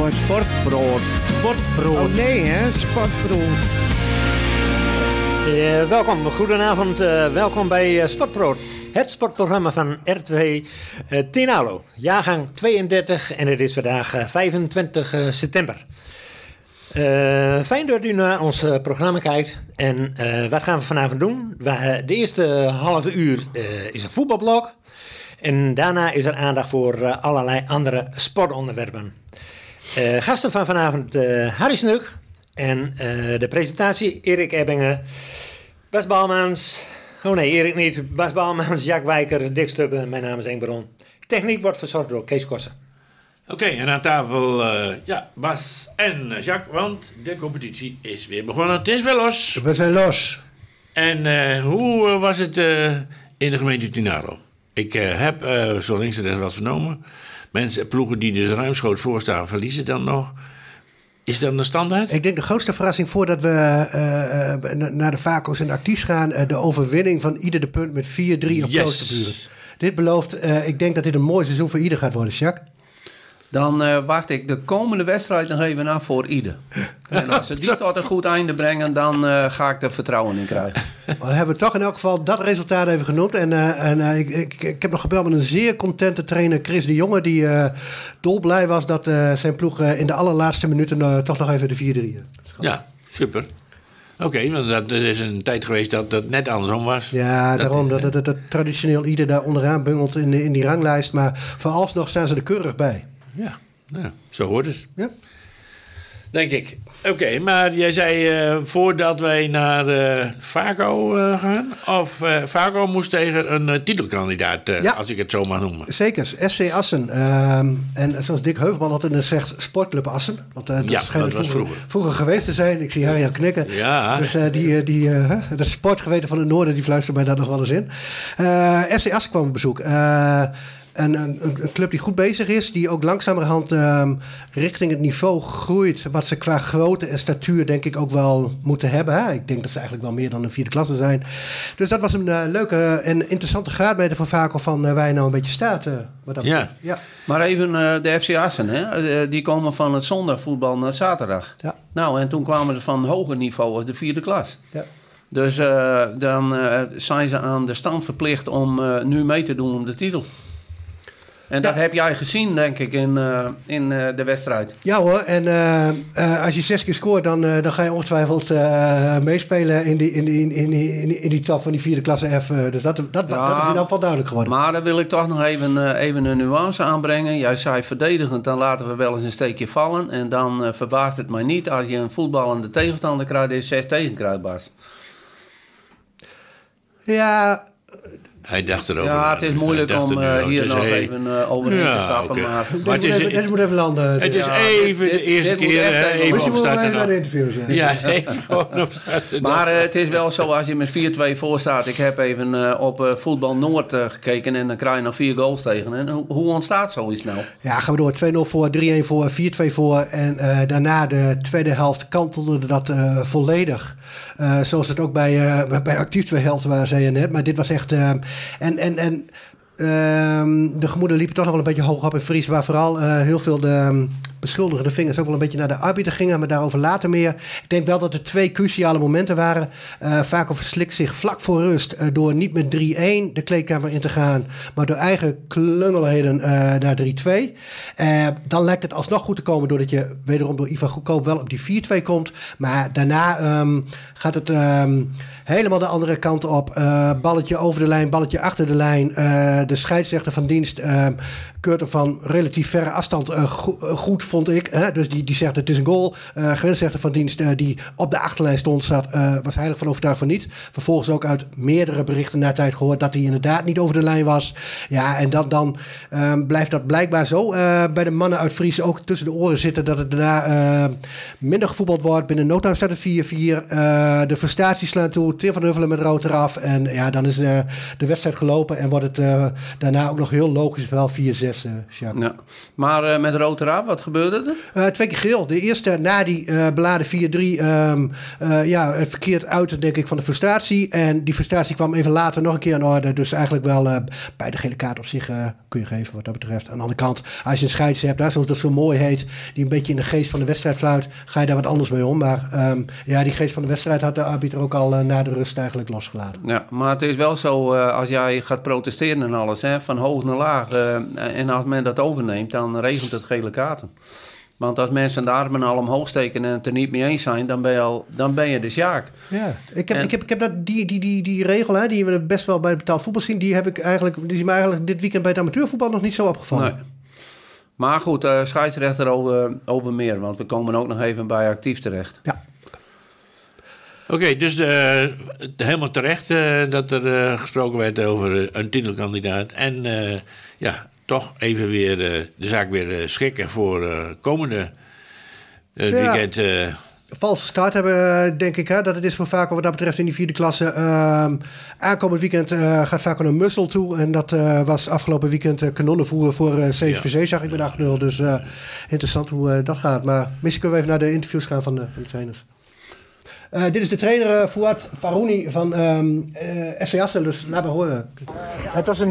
Sportbrood. Oh nee, hè? Sportbrood. Welkom, goedenavond. Welkom bij Sportbrood. Het sportprogramma van R2 Tenalo. Jaargang 32 en het is vandaag 25 september. Fijn dat u naar ons programma kijkt. En wat gaan we vanavond doen? De eerste halve uur is een voetbalblok. En daarna is er aandacht voor allerlei andere sportonderwerpen. Gasten van vanavond Harry Snug. En de presentatie Erik Ebbingen. Bas Balmans. Oh nee, Erik niet. Bas Balmans, Jack Wijker, Dick Stubbe. Mijn naam is Henk Baron. Techniek wordt verzorgd door Kees Kossen. Oké, en aan tafel Bas en Jacques, want de competitie is weer begonnen. Het is weer los. We zijn los. En hoe was het in de gemeente Tinaro? Ik heb zo links en rechts wat vernomen. Ploegen die dus ruimschoots voor staan, verliezen dan nog. Is dat een standaard? Ik denk de grootste verrassing voordat we naar de Vaco's en de actiefs gaan, de overwinning van ieder de punt met 4-3 op Kloosterburen. Dit belooft, ik denk dat dit een mooi seizoen voor ieder gaat worden, Jacques. Dan wacht ik de komende wedstrijd nog even af voor ieder. En als ze die tot een goed einde brengen, dan ga ik er vertrouwen in krijgen. Dan hebben we toch in elk geval dat resultaat even genoemd. En ik heb nog gebeld met een zeer contente trainer, Chris de Jonge, die dolblij was dat zijn ploeg in de allerlaatste minuten toch nog even de 4-3. Ja, super. Oké, want dat is een tijd geweest dat het net andersom was. Ja, daarom dat traditioneel ieder daar onderaan bungelt in die ranglijst. Maar vooralsnog staan ze er keurig bij. Ja, zo hoort het. Ja. Denk ik. Oké, maar jij zei voordat wij naar Vaco gaan. Of Vaco moest tegen een titelkandidaat, als ik het zo mag noemen. Zeker, SC Assen. En zoals Dick Heuvelman altijd zegt, Sportclub Assen. Want dat schijnt het vroeger geweest te zijn. Ik zie Harry al knikken. Ja. Dus dat sportgeweten van het noorden, die fluistert mij daar nog wel eens in. SC Assen kwam op bezoek. Een club die goed bezig is, die ook langzamerhand richting het niveau groeit, wat ze qua grootte en statuur denk ik ook wel moeten hebben. Hè? Ik denk dat ze eigenlijk wel meer dan een vierde klasse zijn. Dus dat was een leuke en interessante graadmeter van Vaco van waar je nou een beetje staat. Ja. Maar even de FC Assen, hè? Die komen van het zondagvoetbal naar zaterdag. Ja. Nou, en toen kwamen ze van hoger niveau als de vierde klas. Ja. Dus dan zijn ze aan de stand verplicht om nu mee te doen om de titel. En dat heb jij gezien, denk ik, in de wedstrijd. Ja hoor, en als je 6 keer scoort, dan ga je ongetwijfeld meespelen in die top van die vierde klasse F. Dus dat is in ieder geval duidelijk geworden. Maar dan wil ik toch nog even een nuance aanbrengen. Jij zei verdedigend, dan laten we wel eens een steekje vallen. En dan verbaast het mij niet als je een voetballende tegenstander krijgt, die 6 tegen krijgt, Bas. Ja. Hij dacht erover. Ja, het is moeilijk om hier nog even overheen te stappen. Okay. Maar deze moet even landen. Het is even de eerste keer even opstarten. Naar de interviews. Ja, even gewoon opstarten. Maar het is wel zo als je met 4-2 voor staat. Ik heb even op Voetbal Noord gekeken en dan krijg je nog 4 goals tegen. En hoe ontstaat zoiets nou? Ja, gaan we door. 2-0 voor, 3-1 voor, 4-2 voor. En daarna de tweede helft kantelde dat volledig. Zoals het ook bij actief 2 helften waren, zei je net. Maar dit was echt... de gemoeden liepen toch nog wel een beetje hoog op in Fries, waar vooral heel veel de beschuldigende vingers ook wel een beetje naar de arbiter gingen, maar daarover later meer. Ik denk wel dat er 2 cruciale momenten waren. Vaco verslikt zich vlak voor rust door niet met 3-1 de kleedkamer in te gaan, maar door eigen klungelheden naar 3-2. Dan lijkt het alsnog goed te komen doordat je wederom door Ivan Goedkoop wel op die 4-2 komt. Maar daarna gaat het helemaal de andere kant op. Balletje over de lijn, balletje achter de lijn. De scheidsrechter van dienst keurt hem van relatief verre afstand goed, vond ik. Hè? Dus die zegt het is een goal. Grensrechter van dienst die op de achterlijn stond, was heilig van overtuigd van niet. Vervolgens ook uit meerdere berichten na tijd gehoord dat hij inderdaad niet over de lijn was. Ja, en dan blijft dat blijkbaar zo bij de mannen uit Fries ook tussen de oren zitten dat het daarna minder gevoetbald wordt. Binnen no time staat het 4-4. De frustraties slaan toe. Tim van Huffelen met rood eraf. En ja, dan is de wedstrijd gelopen en wordt het daarna ook nog heel logisch wel 4-6. succes, Jacques. Ja. Maar met rood eraf, wat gebeurde er? 2 keer geel. De eerste na die beladen 4-3 verkeerd uit, denk ik, van de frustratie. En die frustratie kwam even later nog een keer in orde. Dus eigenlijk wel bij de gele kaart op zich kun je geven wat dat betreft. Aan de andere kant, als je een scheids hebt, zoals dat zo mooi heet, die een beetje in de geest van de wedstrijd fluit, ga je daar wat anders mee om. Maar die geest van de wedstrijd had de arbiter ook al na de rust eigenlijk losgelaten. Ja, maar het is wel zo, als jij gaat protesteren en alles, van hoog naar laag, en als men dat overneemt, dan regent het gele kaarten. Want als mensen de armen al omhoog steken en het er niet mee eens zijn, dan ben je de Sjaak. Ja, ik heb dat, die regel, die we best wel bij het betaald voetbal zien, die is me eigenlijk dit weekend bij het amateurvoetbal nog niet zo opgevallen. Nee. Maar goed, scheidsrechter over meer, want we komen ook nog even bij actief terecht. Ja. Oké, dus helemaal terecht dat er gesproken werd over een titelkandidaat. En toch even weer de zaak weer schikken voor komende weekend. Valse start hebben, denk ik, dat het is voor Vaco wat dat betreft in die 4e klasse. Aankomend weekend gaat Vaco naar Mussel toe. En dat was afgelopen weekend kanonnenvoer voor CVC, zag ik met 8-0. Dus interessant hoe dat gaat. Maar misschien kunnen we even naar de interviews gaan van de trainers. Dit is de trainer Fouad Farouni van FC Assel, dus laat maar horen. Het was een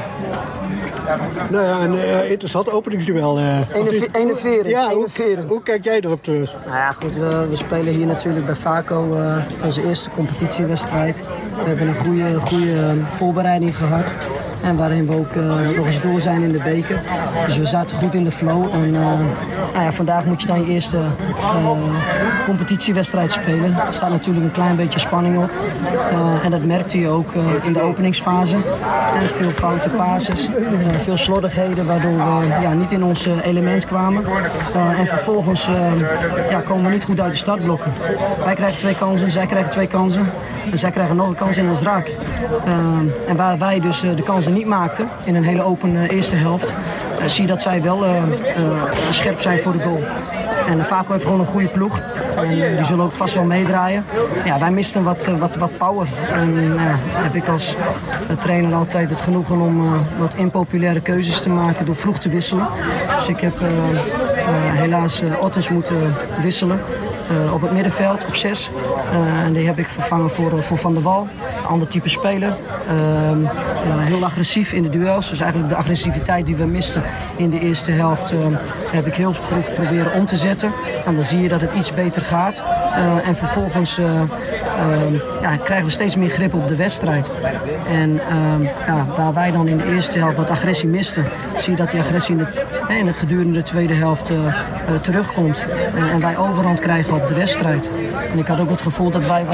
interessant openingsduel. 41. Ja, hoe kijk jij erop terug? Nou ja, goed, we spelen hier natuurlijk bij Vaco onze eerste competitiewedstrijd. We hebben een goede voorbereiding gehad. En waarin we ook nog eens door zijn in de beker. Dus we zaten goed in de flow. En vandaag moet je dan je eerste competitiewedstrijd spelen. Er staat natuurlijk een klein beetje spanning op. En dat merkte je ook in de openingsfase. Veel foute passes, veel slordigheden waardoor we niet in ons element kwamen. En vervolgens komen we niet goed uit de startblokken. Wij krijgen 2 kansen, zij krijgen 2 kansen. En zij krijgen nog een kans en dat is raak. En waar wij dus de kansen niet maakten in een hele open eerste helft, zie je dat zij wel scherp zijn voor de goal. En Vaco heeft gewoon een goede ploeg. En die zullen ook vast wel meedraaien. Ja, wij misten wat power. En heb ik als trainer altijd het genoegen om wat impopulaire keuzes te maken door vroeg te wisselen. Dus ik heb helaas Ottens moeten wisselen. Op het middenveld, op 6. En die heb ik vervangen voor Van der Wal. Een ander type speler. Heel agressief in de duels. Dus eigenlijk de agressiviteit die we misten in de eerste helft heb ik heel vroeg proberen om te zetten. En dan zie je dat het iets beter gaat. En vervolgens krijgen we steeds meer grip op de wedstrijd. En waar wij dan in de eerste helft wat agressie misten, zie je dat die agressie in de gedurende de tweede helft terugkomt. En wij overhand krijgen op de wedstrijd. En ik had ook het gevoel dat wij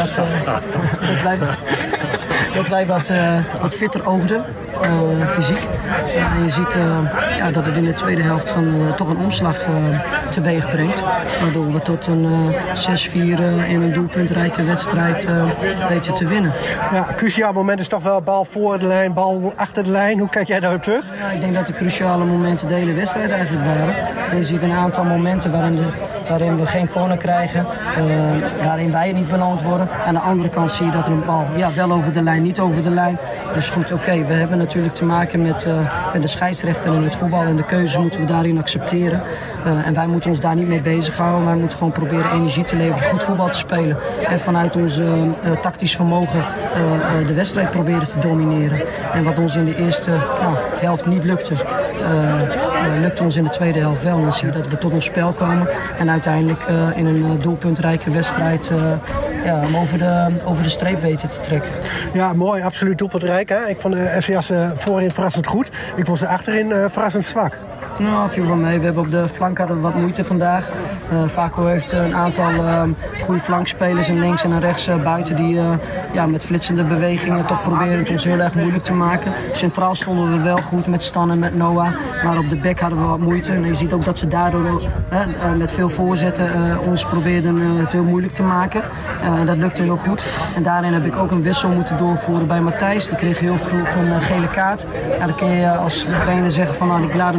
wat fitter oogden, fysiek. En je ziet dat het in de tweede helft dan toch een omslag teweeg brengt. Waardoor we tot een 6-4 in een doelpuntrijke wedstrijd weten te winnen. Ja, cruciaal moment is toch wel bal voor de lijn, bal achter de lijn. Hoe kijk jij daarop terug? Ja, ik denk dat de cruciale momenten de hele wedstrijd eigenlijk waren. En je ziet een aantal momenten waarin we geen corner krijgen, waarin wij niet beloond worden. Aan de andere kant zie je dat er een bal wel over de lijn, niet over de lijn. Dus goed, oké, we hebben natuurlijk te maken met de scheidsrechter in het voetbal en de keuzes moeten we daarin accepteren. En wij moeten ons daar niet mee bezighouden. Wij moeten gewoon proberen energie te leveren, goed voetbal te spelen. En vanuit ons tactisch vermogen de wedstrijd proberen te domineren. En wat ons in de eerste helft niet lukte, lukt ons in de tweede helft wel. Dan zie je dat we tot ons spel komen. En uiteindelijk in een doelpuntrijke wedstrijd om over de streep weten te trekken. Ja, mooi. Absoluut doelpuntrijk. Hè? Ik vond de FCA's voorin verrassend goed. Ik vond ze achterin verrassend zwak. Nou, viel wel mee. We hebben op de flank hadden we wat moeite vandaag. Vaco heeft een aantal goede flankspelers en links en rechts buiten die met flitsende bewegingen toch proberen het ons heel erg moeilijk te maken. Centraal stonden we wel goed met Stan en met Noah, maar op de back hadden we wat moeite. En je ziet ook dat ze daardoor met veel voorzetten ons probeerden het heel moeilijk te maken. Dat lukte heel goed. En daarin heb ik ook een wissel moeten doorvoeren bij Matthijs. Die kreeg heel vroeg een gele kaart. Ja, dan kun je als trainer zeggen van ik laat hem staan.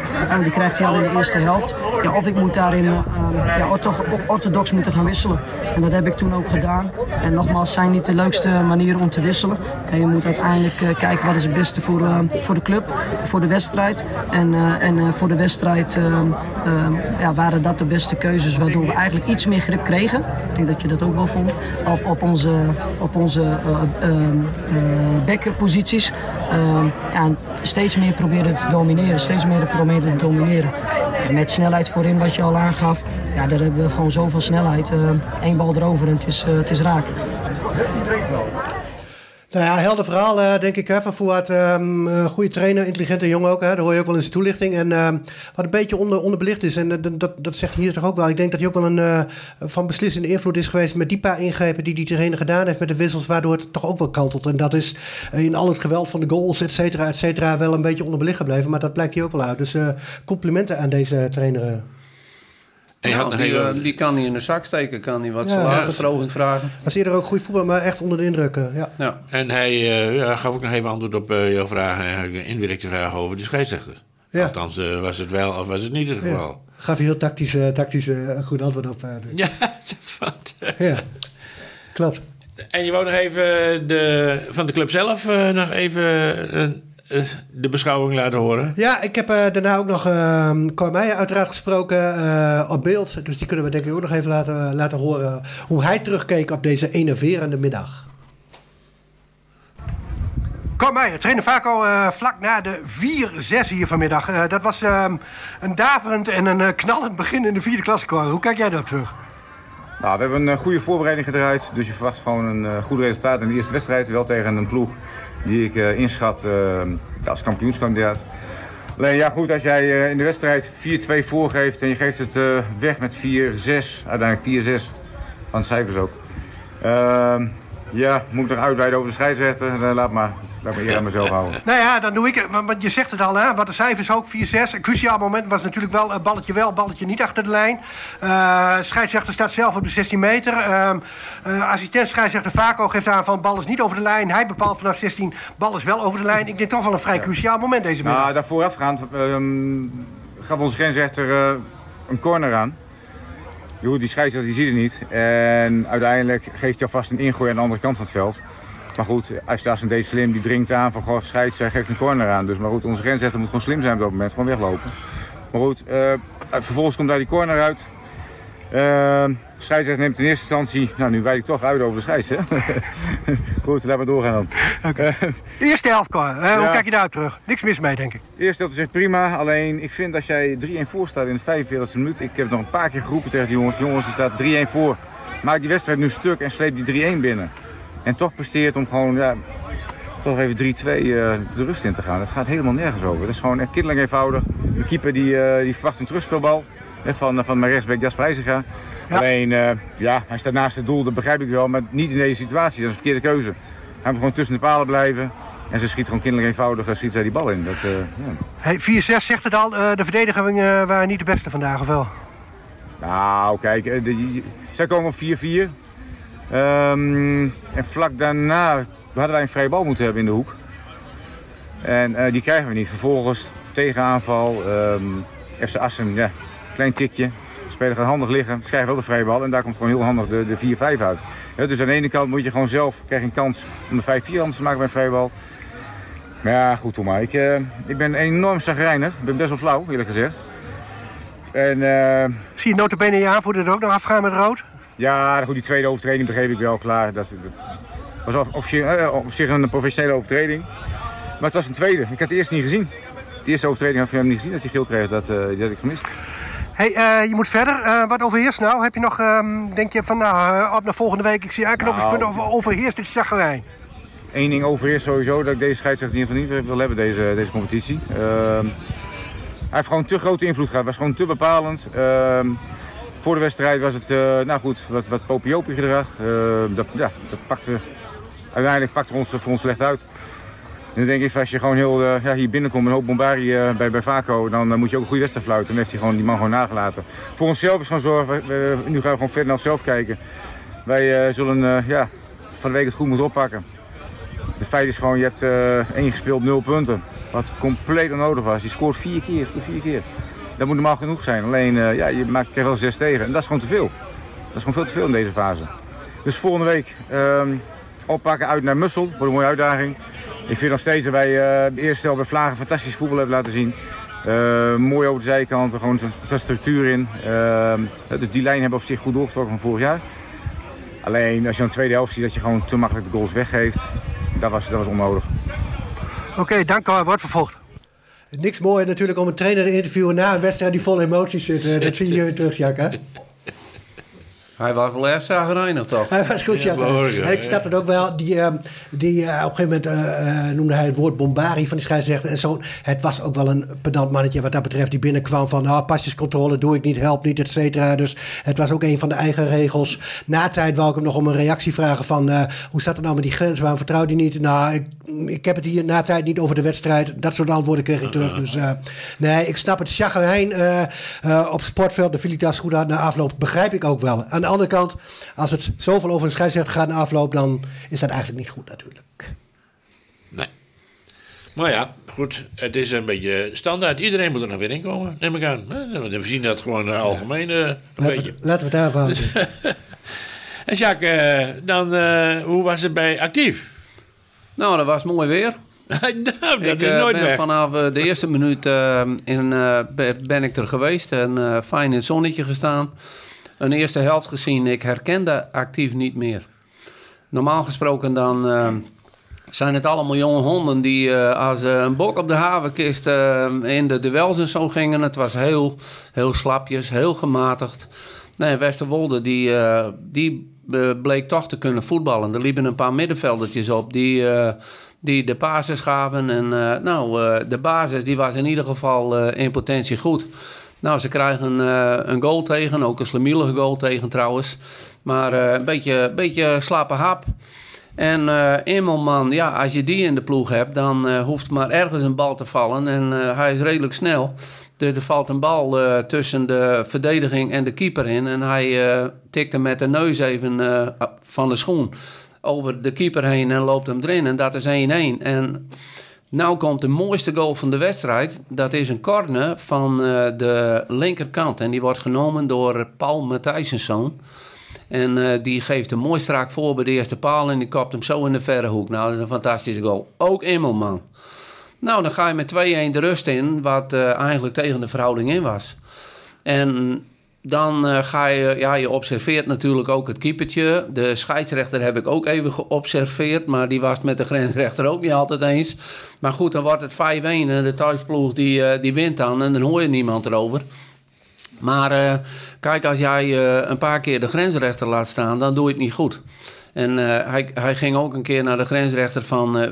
Die krijgt hij al in de eerste helft. Ja, of ik moet daarin orthodox moeten gaan wisselen. En dat heb ik toen ook gedaan. En nogmaals, zijn niet de leukste manieren om te wisselen. Je moet uiteindelijk kijken wat is het beste voor de club, voor de wedstrijd. En voor de wedstrijd waren dat de beste keuzes, waardoor we eigenlijk iets meer grip kregen. Ik denk dat je dat ook wel vond. Op onze backposities. Steeds meer proberen te domineren. En met snelheid voorin, wat je al aangaf. Ja, daar hebben we gewoon zoveel snelheid. 1 bal erover en het is raak. Nou ja, helder verhaal denk ik van Fouad. Goede trainer, intelligente jongen ook. Dat hoor je ook wel in zijn toelichting. En wat een beetje onderbelicht is, en dat zegt hij hier toch ook wel. Ik denk dat hij ook wel een van beslissende invloed is geweest met die paar ingrepen die trainer gedaan heeft met de wissels, waardoor het toch ook wel kantelt. En dat is in al het geweld van de goals, et cetera, wel een beetje onderbelicht gebleven. Maar dat blijkt hier ook wel uit. Dus complimenten aan deze trainer. Die kan hij in de zak steken, kan hij wat salarisverhoging vragen. Was eerder ook goed voetbal, maar echt onder de indruk. Ja. En hij gaf ook nog even antwoord op jouw vraag, indirecte vraag over de scheidsrechter. Ja. Althans, was het wel of was het niet het geval? Ja. Gaf hij heel tactisch goed antwoord op. Ja, ja, klopt. En je wou nog even van de club zelf nog even de beschouwing laten horen. Ja, ik heb daarna ook nog Cor Meijer uiteraard gesproken op beeld. Dus die kunnen we denk ik ook nog even laten horen hoe hij terugkeek op deze enerverende middag. Cor Meijer, trainer Vaco vlak na de 4-6 hier vanmiddag. Dat was een daverend en een knallend begin in de 4e klasse, Cor. Hoe kijk jij daarop terug? Nou, we hebben een goede voorbereiding gedraaid. Dus je verwacht gewoon een goed resultaat in de eerste wedstrijd. Wel tegen een ploeg die ik inschat als kampioenskandidaat. Alleen ja goed, als jij in de wedstrijd 4-2 voorgeeft en je geeft het weg met 4-6, uiteindelijk 4-6, van de cijfers ook. Moet ik nog uitweiden over de scheidsrechter? Laat maar eerder aan mezelf houden. Nou ja, dan doe ik het. Want je zegt het al, hè? Wat de cijfers ook, 4-6. Een cruciaal moment was natuurlijk wel balletje niet achter de lijn. Scheidsrechter staat zelf op de 16 meter. Assistent scheidsrechter Vaco geeft aan van bal is niet over de lijn. Hij bepaalt vanaf 16, bal is wel over de lijn. Ik denk toch wel een vrij cruciaal moment deze middag. Nou, daar voorafgaand gaf onze grensrechter een corner aan. Die scheidsrechter die ziet het niet. En uiteindelijk geeft hij alvast een ingooi aan de andere kant van het veld. Maar goed, als een deed slim, die dringt aan van goh, scheids, hij geeft een corner aan. Dus maar goed, onze grensrechter moet gewoon slim zijn op dat moment, gewoon weglopen. Maar goed, vervolgens komt daar die corner uit. Scheidsrechter neemt in eerste instantie, nu wijd ik toch uit over de scheids, hè. Goed, laten we doorgaan dan. Okay. Eerste helft, Cor. Hoe kijk je daarop terug? Niks mis mee, denk ik. Eerste helft is echt prima, alleen ik vind als jij 3-1 voor staat in de 45e minuut. Ik heb het nog een paar keer geroepen tegen die jongens. Jongens, die staat 3-1 voor. Maak die wedstrijd nu stuk en sleep die 3-1 binnen. En toch presteert om gewoon toch even 3-2 de rust in te gaan. Dat gaat helemaal nergens over. Dat is gewoon echt kinderlijk eenvoudig. De keeper die verwacht een terugspeelbal van mijn rechtsback Jasper IJzinga. Ja. Alleen, hij staat naast het doel, dat begrijp ik wel, maar niet in deze situatie. Dat is een verkeerde keuze. Hij moet gewoon tussen de palen blijven. En ze schiet gewoon kinderlijk eenvoudig, schiet zij die bal in. Hey, 4-6 zegt het al, de verdedigingen waren niet de beste vandaag, of wel? Nou, kijk, zij komen op 4-4. En vlak daarna hadden wij een vrije bal moeten hebben in de hoek. En die krijgen we niet. Vervolgens tegenaanval, FC Assen, klein tikje. De speler gaat handig liggen, ze krijgen wel de vrije bal en daar komt gewoon heel handig de 4-5 uit. Ja, dus aan de ene kant moet je gewoon zelf krijg een kans om de 5-4 anders te maken bij een vrije bal. Maar ja, goed hoor maar. Ik ben enorm chagrijnig. Ik ben best wel flauw, eerlijk gezegd. En, zie je nota bene je aanvoerder er ook nog afgaan met rood? Ja, goed, die tweede overtreding begreep ik wel, klaar. Dat was op zich een professionele overtreding. Maar het was een tweede. Ik had de eerste niet gezien. De eerste overtreding had ik hem niet gezien dat hij geel kreeg. Die had ik gemist. Hey, je moet verder. Wat overheerst nou? Heb je nog, denk je van op naar volgende week, ik zie aanknopingspunten of overheerst dit zagrijn? Eén ding overheerst sowieso, dat ik deze scheidsrechter in ieder geval niet wil hebben, deze competitie. Hij heeft gewoon te grote invloed gehad, was gewoon te bepalend. Voor de wedstrijd was het, wat popiopie gedrag. Dat pakte, uiteindelijk pakte voor ons slecht uit. En dan denk ik, als je gewoon heel hier binnenkomt met een hoop bombardie bij Vaco, dan moet je ook een goede wedstrijd fluiten. Dan heeft hij gewoon die man gewoon nagelaten. Voor onszelf is gewoon zorgen, nu gaan we gewoon verder naar onszelf kijken. Wij zullen van de week het goed moeten oppakken. Het feit is gewoon, je hebt 1 gespeeld, 0 punten. Wat compleet onnodig was. Je scoort 4 keer. Dat moet normaal genoeg zijn. Alleen, je krijgt wel 6 tegen. En dat is gewoon te veel. Dat is gewoon veel te veel in deze fase. Dus volgende week oppakken uit naar Mussel. Voor een mooie uitdaging. Ik vind nog steeds dat wij de eerste helft bij Vlagen fantastisch voetbal hebben laten zien. Mooi over de zijkanten, gewoon zo'n structuur in. Dus die lijn hebben op zich goed doorgetrokken van vorig jaar. Alleen als je in de tweede helft ziet dat je gewoon te makkelijk de goals weggeeft, dat was onnodig. Oké, dank. Wordt vervolgd. Niks mooier natuurlijk om een trainer te interviewen na een wedstrijd die vol emoties zit. Dat zie je weer terug, Jacques, hè? Hij was wel erg zagrijnig, toch? Hij was goed, ja. Ik snap het ook wel. Op een gegeven moment noemde hij het woord bombari van die scheidsrechter. En zo. Het was ook wel een pedant mannetje wat dat betreft. Die binnenkwam van pasjescontrole doe ik niet, help niet, et cetera. Dus het was ook een van de eigen regels. Na tijd wou ik hem nog om een reactie vragen van hoe zat het nou met die grens? Waarom vertrouwt hij niet? Nou, ik heb het hier na tijd niet over de wedstrijd. Dat soort antwoorden kreeg ik terug. Dus nee, ik snap het. Chagrijn op het sportveld, de Vilitas goed uit na afloop, begrijp ik ook wel. Aan de andere kant, als het zoveel over een scheidsrechter gaat na afloop, dan is dat eigenlijk niet goed natuurlijk. Nee. Maar ja, goed, het is een beetje standaard. Iedereen moet er nog weer in komen, neem ik aan. We zien dat gewoon algemeen een beetje. Laten we het daarvan houden. En Jacques, dan, hoe was het bij Actief? Nou, dat was mooi weer. Nou, dat is nooit weg. Vanaf de eerste minuut ben ik er geweest en fijn in het zonnetje gestaan. Een eerste helft gezien, ik herkende Actief niet meer. Normaal gesproken dan zijn het allemaal jonge honden die als een bok op de havenkist in de duels en zo gingen. Het was heel slapjes, heel gematigd. Nee, Westerwolde die bleek toch te kunnen voetballen. Er liepen een paar middenveldertjes op die de basis gaven. En de basis die was in ieder geval in potentie goed. Nou, ze krijgen een goal tegen, ook een slemielige goal tegen trouwens. Maar een beetje slappe hap. En Immelman, ja, als je die in de ploeg hebt, dan hoeft maar ergens een bal te vallen. En hij is redelijk snel. Dus er valt een bal tussen de verdediging en de keeper in. En hij tikte met de neus even van de schoen over de keeper heen en loopt hem erin. En dat is 1-1. En nou komt de mooiste goal van de wedstrijd. Dat is een corner van de linkerkant. En die wordt genomen door Paul Matthijsenszoon. En die geeft een mooi strak voor bij de eerste paal. En die kopt hem zo in de verre hoek. Nou, dat is een fantastische goal. Ook Immelman. Nou, dan ga je met 2-1 de rust in. Wat eigenlijk tegen de verhouding in was. En dan ga je... Ja, je observeert natuurlijk ook het keepertje. De scheidsrechter heb ik ook even geobserveerd. Maar die was het met de grensrechter ook niet altijd eens. Maar goed, dan wordt het 5-1. En de thuisploeg die wint dan. En dan hoor je niemand erover. Maar kijk, als jij een paar keer de grensrechter laat staan, dan doe je het niet goed. En hij ging ook een keer naar de grensrechter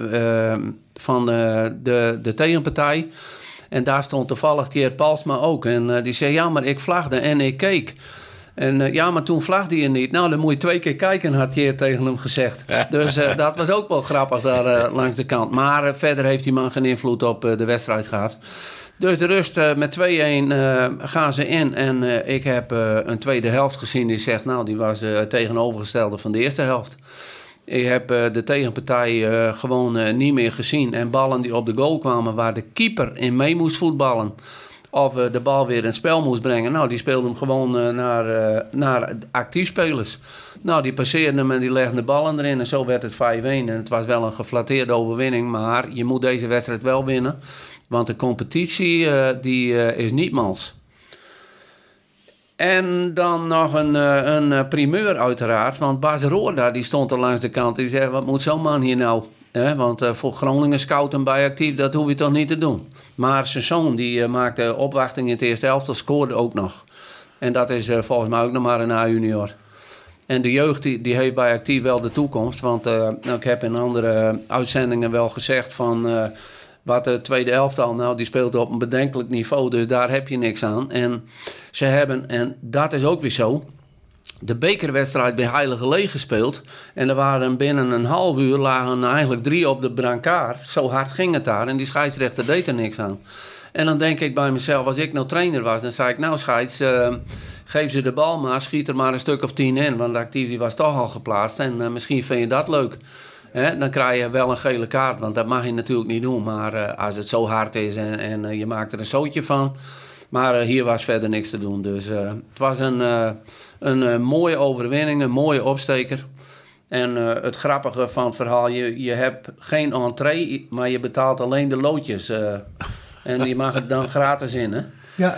van de tegenpartij. En daar stond toevallig Tjeerd Palsma ook. En die zei, ja, maar ik vlagde en ik keek. En ja, maar toen vlagde je niet. Nou, dan moet je 2 keer kijken, had Tjeerd tegen hem gezegd. Dus dat was ook wel grappig daar langs de kant. Maar verder heeft die man geen invloed op de wedstrijd gehad. Dus de rust met 2-1 gaan ze in. En ik heb een tweede helft gezien die zegt... nou, die was tegenovergestelde van de eerste helft. Ik heb de tegenpartij gewoon niet meer gezien. En ballen die op de goal kwamen waar de keeper in mee moest voetballen... of de bal weer in het spel moest brengen... nou, die speelden hem gewoon naar actiefspelers. Nou, die passeerden hem en die legden de ballen erin. En zo werd het 5-1. En het was wel een geflatteerde overwinning... maar je moet deze wedstrijd wel winnen... want de competitie die is niet mals. En dan nog een primeur uiteraard. Want Bas Roorda die stond er langs de kant. Die zei, wat moet zo'n man hier nou? Want voor Groningen scouten bij Actief, dat hoef je toch niet te doen. Maar zijn zoon die maakte opwachting in het eerste elftal, scoorde ook nog. En dat is volgens mij ook nog maar een A-junior. En de jeugd die heeft bij Actief wel de toekomst. Want ik heb in andere uitzendingen wel gezegd van... wat de tweede elftal, nou, die speelt op een bedenkelijk niveau. Dus daar heb je niks aan. En ze hebben, en dat is ook weer zo... de bekerwedstrijd bij Heilige Leeg gespeeld. En er waren binnen een half uur... lagen eigenlijk 3 op de brancard. Zo hard ging het daar. En die scheidsrechter deed er niks aan. En dan denk ik bij mezelf... als ik nou trainer was, dan zei ik... nou, scheids, geef ze de bal maar. Schiet er maar een stuk of 10 in. Want de Actief die was toch al geplaatst. En misschien vind je dat leuk. dan krijg je wel een gele kaart. Want dat mag je natuurlijk niet doen. Maar als het zo hard is en je maakt er een zootje van. Maar hier was verder niks te doen. Dus het was een mooie overwinning, een mooie opsteker. En het grappige van het verhaal, je hebt geen entree, maar je betaalt alleen de loodjes. En die mag het dan gratis in, hè? Ja,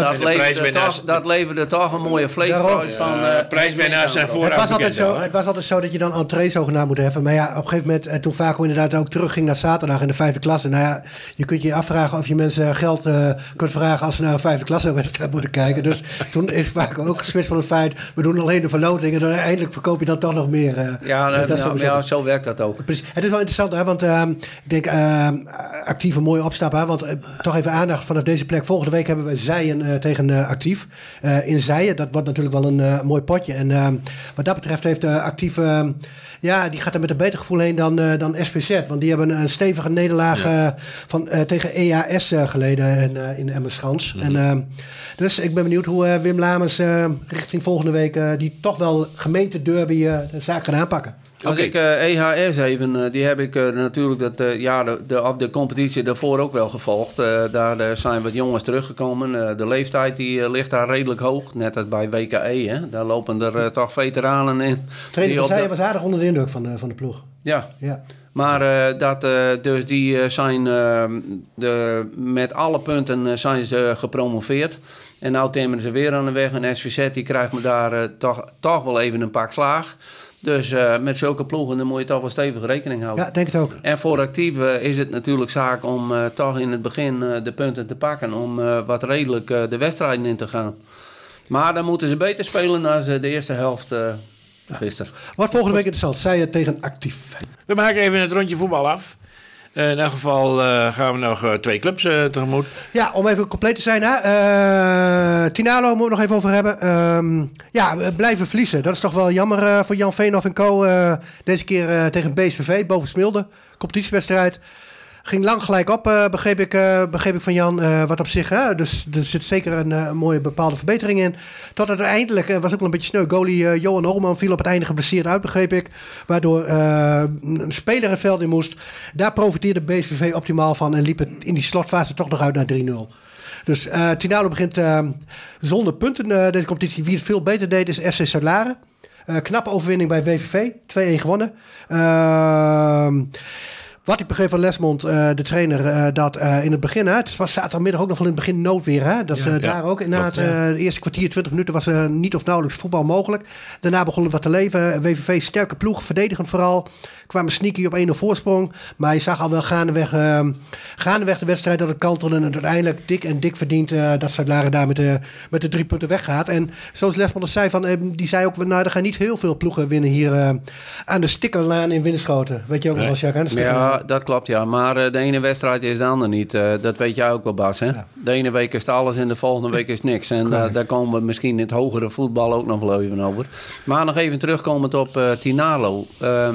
dat leverde toch een mooie vleesprijs van... prijswinnaars zijn vooraf Het was altijd zo dat je dan entree zogenaamd moet hebben. Maar ja, op een gegeven moment, toen Vaco inderdaad ook terugging naar zaterdag in de 5e klasse. Nou ja, je kunt je afvragen of je mensen geld kunt vragen als ze naar een 5e klasse wedstrijd moeten kijken. Dus toen is Vaco ook geswitcht van het feit, we doen alleen de verloting en dan eindelijk verkoop je dan toch nog meer. Zo werkt dat ook. Precies. Het is wel interessant, hè, want ik denk actief een mooie opstap. Hè, want toch even aandacht vanaf deze plek. Volgende week hebben we Zijen tegen Actief. In Zijen, dat wordt natuurlijk wel een mooi potje. En wat dat betreft heeft Actief... die gaat er met een beter gevoel heen dan SVZ. Want die hebben een stevige nederlaag tegen EAS geleden in Emmerschans. Mm-hmm. Dus ik ben benieuwd hoe Wim Lamers richting volgende week... die toch wel gemeentederby de zaak gaan aanpakken. Als ik EHS even, die heb ik natuurlijk de competitie daarvoor ook wel gevolgd. Daar zijn wat jongens teruggekomen. De leeftijd die ligt daar redelijk hoog, net als bij WKE. Hè. Daar lopen er toch veteranen in. Trainer van Zijen was aardig onder de indruk van de ploeg. Ja. Maar dus die zijn met alle punten zijn ze gepromoveerd. En nou timmeren ze weer aan de weg. En SVZ die krijgt me daar toch wel even een pak slaag. Dus met zulke ploegen dan moet je toch wel stevig rekening houden. Ja, denk het ook. En voor Actief is het natuurlijk zaak om toch in het begin de punten te pakken. Om wat redelijk de wedstrijden in te gaan. Maar dan moeten ze beter spelen dan de eerste helft gisteren. Wat volgende week interessant. Zijen tegen Actief. We maken even het rondje voetbal af. In elk geval gaan we nog 2 clubs tegemoet. Ja, om even compleet te zijn. Tinalo moeten we nog even over hebben. We blijven verliezen. Dat is toch wel jammer voor Jan Veenhoff en co. Deze keer tegen BSVV, boven Smilde. Competitiewedstrijd. Ging lang gelijk op, begreep ik van Jan, wat op zich. Dus er zit zeker een mooie bepaalde verbetering in. Tot uiteindelijk was ook wel een beetje sneu. Goalie Johan Holman viel op het einde geblesseerd uit, begreep ik. Waardoor een speler het veld in moest. Daar profiteerde BSVV optimaal van en liep het in die slotfase toch nog uit naar 3-0. Dus Tinalo begint zonder punten deze competitie. Wie het veel beter deed is SC Zuid-Laren. Knappe overwinning bij WVV. 2-1 gewonnen. Wat ik begreep van Lesmond, de trainer, dat in het begin... het was zaterdagmiddag ook nog wel in het begin noodweer. Hè? Dat daar ook na het eerste kwartier, 20 minuten... was niet of nauwelijks voetbal mogelijk. Daarna begon het wat te leven. WVV sterke ploeg, verdedigend vooral. Kwamen sneaky op 1-0 voorsprong. Maar je zag al wel gaandeweg de wedstrijd dat het kantelde. En uiteindelijk dik verdient dat Zuid-Laren daar met de 3 punten weggaat. En zoals Lesmond zei, die zei ook... er gaan niet heel veel ploegen winnen hier aan de Stikkerlaan in Winschoten. Weet je ook nog wel, Jacques? Ja, dat klopt, ja. Maar de ene wedstrijd is de andere niet. Dat weet jij ook wel, Bas. Hè? Ja. De ene week is het alles en de volgende week is niks. En daar komen we misschien in het hogere voetbal ook nog wel even over. Maar nog even terugkomend op Tinalo.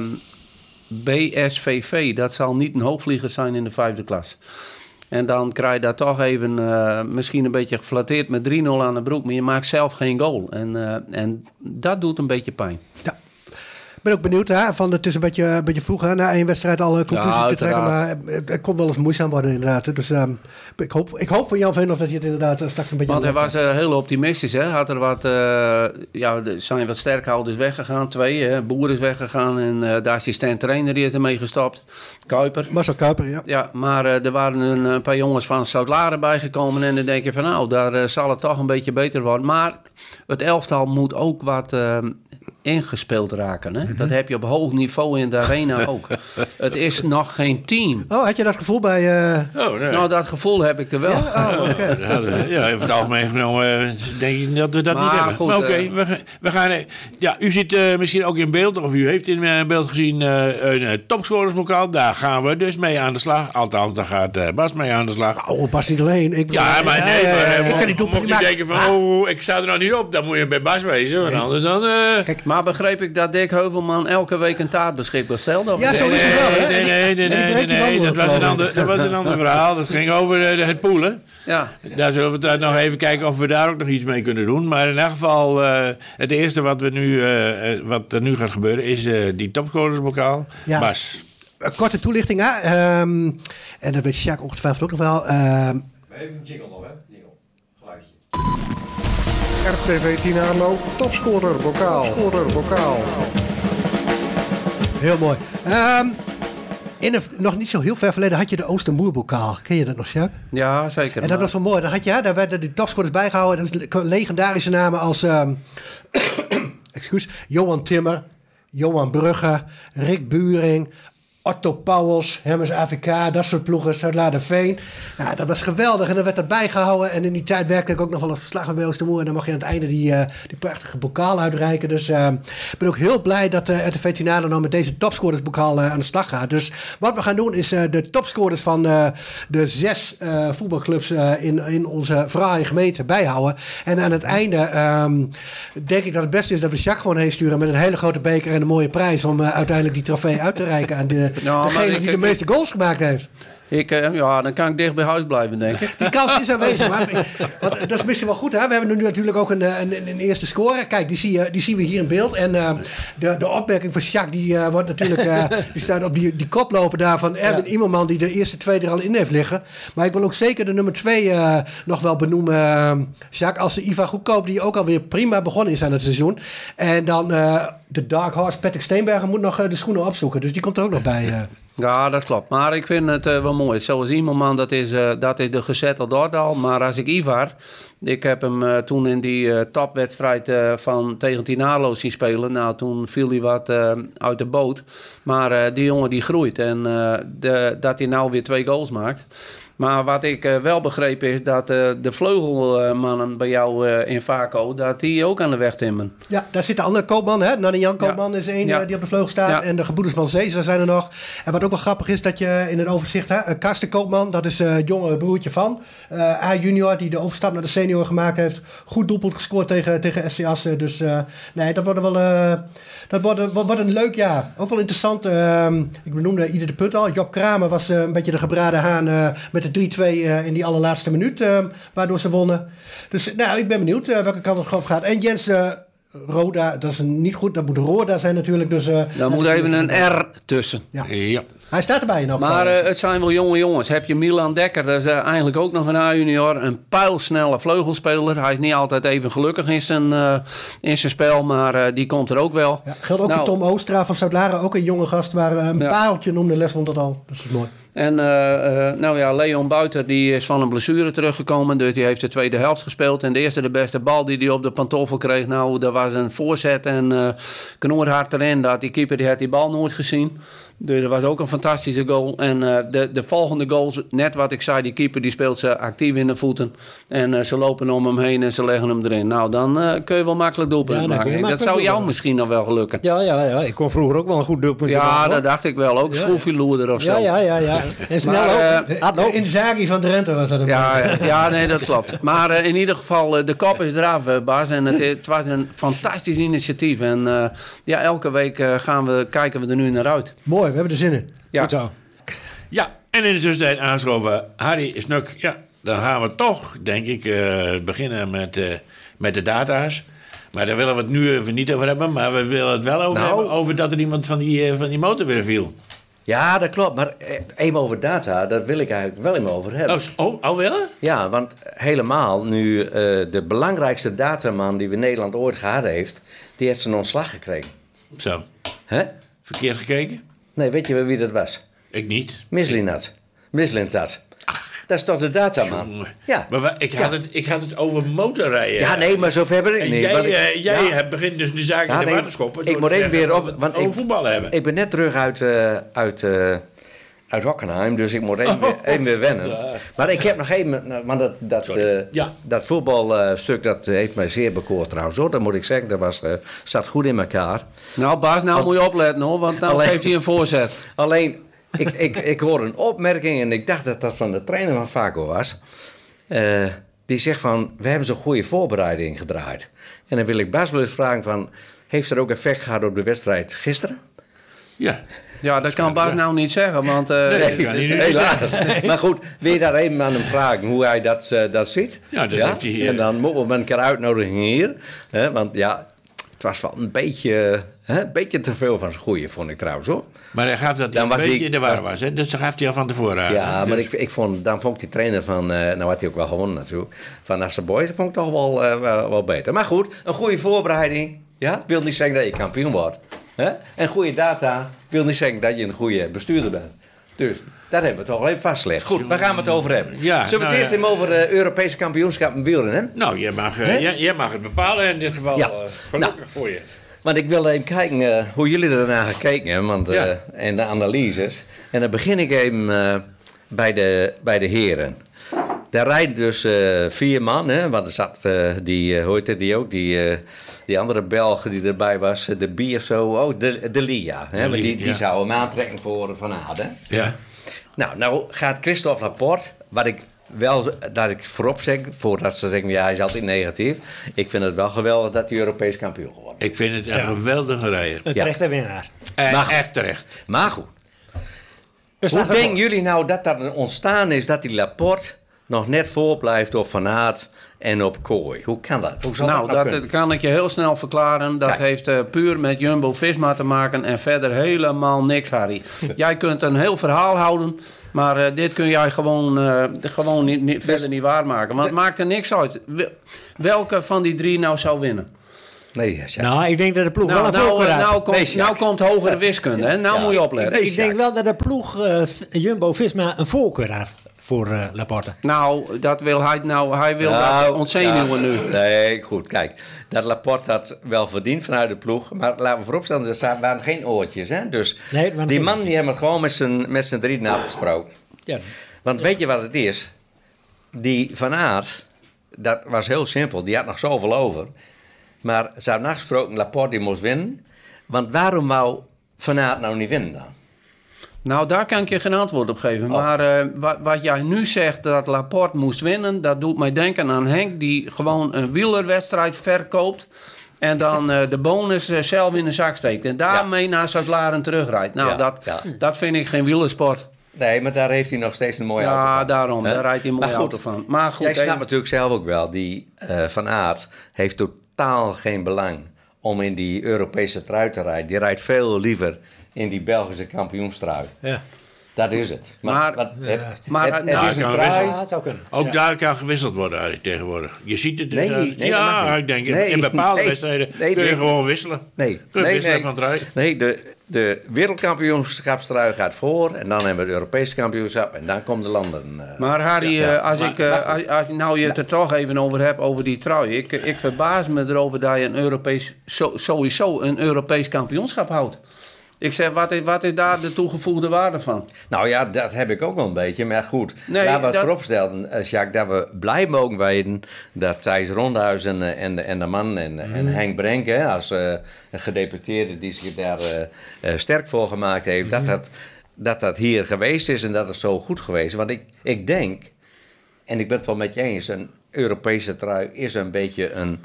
BSVV, dat zal niet een hoogvlieger zijn in de 5e klas. En dan krijg je daar toch even misschien een beetje geflatteerd met 3-0 aan de broek. Maar je maakt zelf geen goal. En dat doet een beetje pijn. Ja. Ik ben ook benieuwd, het is een beetje vroeg na 1 wedstrijd al conclusie te trekken, maar het kon wel eens moeizaam worden inderdaad. Dus ik hoop van Jan Veenhoff dat hij het inderdaad straks een beetje... Want hij was heel optimistisch, hè. Had er wat, er zijn wat sterkhouders weggegaan, 2, Boer is weggegaan en de assistent-trainer die heeft ermee gestopt, Kuiper. Marcel Kuiper, ja. Ja, maar er waren een paar jongens van Zuid-Laren bijgekomen en dan denk je van daar zal het toch een beetje beter worden. Maar het elftal moet ook wat... ingespeeld raken. Hè? Dat heb je op hoog niveau in de arena ook. Het is nog geen team. Oh, had je dat gevoel bij... nee. Nou, dat gevoel heb ik er wel. Ja, over het algemeen genomen denk ik dat we dat niet hebben. Goed, maar oké, we gaan... u zit misschien ook in beeld, of u heeft in beeld gezien een topscorerslokaal. Daar gaan we dus mee aan de slag. Althans, daar gaat Bas mee aan de slag. Oh, Bas niet alleen. Ik mocht je denken van, ik sta er nou niet op. Dan moet je bij Bas wezen. Want anders dan... Kijk, maar Maar begreep ik dat Dick Heuvelman elke week een taart beschikbaar stelde? Ja, zo is het wel. Hè? Nee, dat was een ander verhaal. Dat ging over het poelen. Ja. Daar zullen we nog even kijken of we daar ook nog iets mee kunnen doen. Maar in elk geval, het eerste wat er nu gaat gebeuren is die topscorersbokaal. Ja. Bas. Een korte toelichting, hè. En dat weet Sjaak ongetwijfeld ook nog wel. Even een jingle nog, hè? Jingle. Geluidje. RTV Tinalo, topscorer bokaal. Heel mooi. Nog niet zo heel ver verleden had je de Oostermoerbokaal. Ken je dat nog, Sjaak? Ja, zeker. En dat was wel mooi. Daar werden de topscorers bijgehouden. Dat is legendarische namen als Johan Timmer, Johan Brugge, Rick Buring, Otto Pauwels, Hermes AVK, dat soort ploegen, Zuid-Laarderveen. Ja, dat was geweldig en dan werd dat bijgehouden. En in die tijd werkte ik ook nog wel als verslag bij Oostermoer. En dan mag je aan het einde die prachtige bokaal uitreiken. Dus ik ben ook heel blij dat RTV Tinalo nou met deze topscorersbokaal aan de slag gaat. Dus wat we gaan doen is de topscorers van de 6 voetbalclubs in onze fraaie gemeente bijhouden. En aan het einde denk ik dat het beste is dat we Jacques gewoon heen sturen met een hele grote beker en een mooie prijs om uiteindelijk die trofee uit te reiken aan degene die de meeste goals gemaakt heeft. Dan kan ik dicht bij huis blijven, denk ik. Die kans is aanwezig. Maar dat is misschien wel goed. Hè? We hebben nu natuurlijk ook een eerste score. Kijk, die zien we hier in beeld. En de opmerking van Jacques, die wordt natuurlijk... die staat op die koploper daar van Erwin Immelman, die de eerste 2 er al in heeft liggen. Maar ik wil ook zeker de nummer 2 nog wel benoemen. Jacques, als de Ivar Goedkoop, die ook alweer prima begonnen is aan het seizoen. En dan de Dark Horse, Patrick Steenbergen, moet nog de schoenen opzoeken. Dus die komt er ook nog bij. Ja, dat klopt. Maar ik vind het wel mooi. Zoals Immelman, dat is de gezetteld Dordal. Maar als ik Ivar... Ik heb hem toen in die topwedstrijd tegen Tinalo zien spelen. Nou, toen viel hij wat uit de boot. Maar die jongen die groeit. En dat hij nou weer 2 goals maakt... Maar wat ik wel begrepen is dat de vleugelmannen bij jou in Vaco, dat die ook aan de weg timmen. Ja, daar zit de andere koopman, hè? Nanny Jan Koopman is één die op de vleugel staat. Ja. En de gebroeders van Zezer zijn er nog. En wat ook wel grappig is, dat je in het overzicht, Karsten Koopman, dat is het jonge broertje van. A-junior, die de overstap naar de senior gemaakt heeft. Goed doelpunt gescoord tegen SC Assen. Dus nee, dat wordt wel... Dat wordt een leuk jaar. Ook wel interessant. Ik benoemde ieder de punt al. Job Kramer was een beetje de gebraden haan met de 3-2 in die allerlaatste minuut. Waardoor ze wonnen. Dus nou, ik ben benieuwd welke kant het op gaat. En Jens Roda, dat is niet goed. Dat moet Roda zijn natuurlijk. Dus, daar moet even een R tussen. Ja. Hij staat erbij nog. Maar het zijn wel jonge jongens. Heb je Milan Dekker, dat is eigenlijk ook nog een A-junior. Een pijlsnelle vleugelspeler. Hij is niet altijd even gelukkig in zijn spel, maar die komt er ook wel. Ja, geldt ook voor Tom Oostra van Zuid-Laren. Ook een jonge gast waar een paaltje noemde Lesmond dat al. Dus dat is mooi. En Leon Buiter die is van een blessure teruggekomen. Dus die heeft de tweede helft gespeeld. En de beste bal die hij op de pantoffel kreeg. Nou, dat was een voorzet en knoerhard erin. Die keeper die had die bal nooit gezien. Dus dat was ook een fantastische goal. En de volgende goal, net wat ik zei, die keeper die speelt ze actief in de voeten. En ze lopen om hem heen en ze leggen hem erin. Nou, dan kun je wel makkelijk doelpunt maken. Dat zou jou misschien nog wel gelukken. Ja. Ik kon vroeger ook wel een goed doelpunt maken. Ja, dat dacht ik wel. Ook schroefieloerder of zo. Ja. En snel ook. Inzaghi van Drenthe was dat. Ja, nee, dat klopt. Maar in ieder geval, de kop is eraf, Bas. En het was een fantastisch initiatief. En elke week kijken we er nu naar uit. Mooi. We hebben er zin in. Ja. Goed zo. Ja, en in de tussentijd aangeschoven Harry Snuk. Ja, dan gaan we toch, denk ik, beginnen met de data's. Maar daar willen we het nu even niet over hebben. Maar we willen het wel over hebben. Over dat er iemand van die motor weer viel. Ja, dat klopt. Maar even over data, daar wil ik eigenlijk wel even over hebben. Oh, willen? Ja, want helemaal nu de belangrijkste dataman die we in Nederland ooit gehad heeft, die heeft zijn ontslag gekregen. Zo. Hè? Verkeerd gekeken? Nee, weet je wie dat was? Ik niet. Mislintat. Dat is toch de dataman? Ja. Maar ik had het over motorrijden. Ja, nee, maar zover ben ik niet. Jij begint dus de zaak in de waterschoppen. Ik moet even weer op... Want over voetbal hebben. Ik ben net terug uit Hockenheim, dus ik moet even weer wennen. Maar ik heb nog even... Maar dat voetbalstuk, dat heeft mij zeer bekoord trouwens. Hoor. Dat moet ik zeggen, dat zat goed in elkaar. Nou Bas, moet je opletten hoor, want dan geeft hij een voorzet. Alleen, ik hoorde een opmerking en ik dacht dat dat van de trainer van Vaco was. die zegt van, we hebben zo'n goede voorbereiding gedraaid. En dan wil ik Bas wel eens vragen van, heeft er ook effect gehad op de wedstrijd gisteren? Ja. Ja, dat kan Bas nou niet zeggen, want... Nee, dat kan hij niet helaas. zeggen. Maar goed, wil je daar even aan hem vragen hoe hij dat ziet? Ja, dat heeft hij hier. En dan moeten we een keer uitnodigen hier. Hè? Want ja, het was wel een beetje te veel van zijn goeie, vond ik trouwens hoor. Maar hij gaf dat hij een beetje in de war was, hè? Dus dat gaf hij al van tevoren aan. Ja, dus. maar dan vond ik die trainer van... nou had hij ook wel gewonnen natuurlijk. Van Assa Boys vond ik toch wel beter. Maar goed, een goede voorbereiding. Ja, wil niet zeggen dat je kampioen wordt. Hè? En goede data wil niet zeggen dat je een goede bestuurder bent. Dus dat hebben we toch wel even vastgelegd. Goed, waar gaan we het over hebben? Ja, Zullen we het eerst even over Europese kampioenschap en wielrennen? Nou, jij mag het bepalen in dit geval. Ja. Gelukkig voor je. Want ik wil even kijken hoe jullie ernaar gekeken hebben en de analyses. En dan begin ik even bij de heren. Daar rijden dus 4 man, hè, want er zat die andere Belg die erbij was, de Bier of zo, de Lia. Hè, die zou hem aantrekken voor Van Aarden. Ja. Nou gaat Christophe Laporte, dat ik voorop zeg, voordat ze zeggen, ja, hij is altijd negatief. Ik vind het wel geweldig dat hij Europees kampioen geworden is. Ik vind het een geweldige rijder. Een terechte winnaar. Echt terecht. Maar goed. Hoe denken jullie nou dat er ontstaan is dat die Laporte nog net voorblijft op Van Aert en op Kooi? Hoe kan dat? Hoe zal dat kan ik je heel snel verklaren. Dat heeft puur met Jumbo-Visma te maken en verder helemaal niks, Harry. Jij kunt een heel verhaal houden, maar dit kun jij gewoon niet verder niet waarmaken. Want het maakt er niks uit. Welke van die 3 nou zou winnen? Nee, nou, ik denk dat de ploeg wel een voorkeur had. Nou komt hogere wiskunde, hè? Nou moet je opletten. Ik denk wel dat de ploeg Jumbo-Visma een voorkeur had voor Laporte. Nou, dat wil hij nou. Hij wil dat ontzenuwen nu. Nee, goed. Kijk, dat Laporte had wel verdiend vanuit de ploeg. Maar laten we vooropstellen, er waren geen oortjes. Hè? Dus die man die hebben het gewoon met z'n 3 afgesproken. Ja. Want weet je wat het is? Die Van Aert, dat was heel simpel. Die had nog zoveel over. Maar ze hebben afgesproken, Laporte die moest winnen. Want waarom wou Van Aert nou niet winnen dan? Nou, daar kan ik je geen antwoord op geven. Maar wat jij nu zegt dat Laporte moest winnen, dat doet mij denken aan Henk die gewoon een wielerwedstrijd verkoopt en dan de bonus zelf in de zak steekt. En daarmee naar Zuid-Laren terugrijdt. Nou, dat vind ik geen wielersport. Nee, maar daar heeft hij nog steeds een mooie auto van. Ja, daarom. Daar rijdt hij een mooie auto van. Maar goed, jij snapt natuurlijk zelf ook wel, die Van Aert heeft totaal geen belang om in die Europese trui te rijden. Die rijdt veel liever in die Belgische kampioenstrui. Ja. Dat is het. Het is een trui. Ook daar kan gewisseld worden eigenlijk tegenwoordig. Je ziet het. Ik denk in bepaalde wedstrijden kun je gewoon wisselen. Van trui. Nee, de wereldkampioenschapstrui gaat voor. En dan hebben we het Europese kampioenschap. En dan komen de landen. Maar Harry, als je het er toch even over hebt, over die trui. Ik verbaas me erover dat je sowieso een Europees kampioenschap houdt. Ik zeg, wat is daar de toegevoegde waarde van? Nou ja, dat heb ik ook wel een beetje. Maar goed, laten we het vooropstellen, Jacques, dat we blij mogen weten dat Thijs Rondhuis en de man en Henk Brenk, als een gedeputeerde die zich daar sterk voor gemaakt heeft, dat hier geweest is en dat het zo goed geweest is. Want ik denk, en ik ben het wel met je eens, een Europese trui is een beetje een,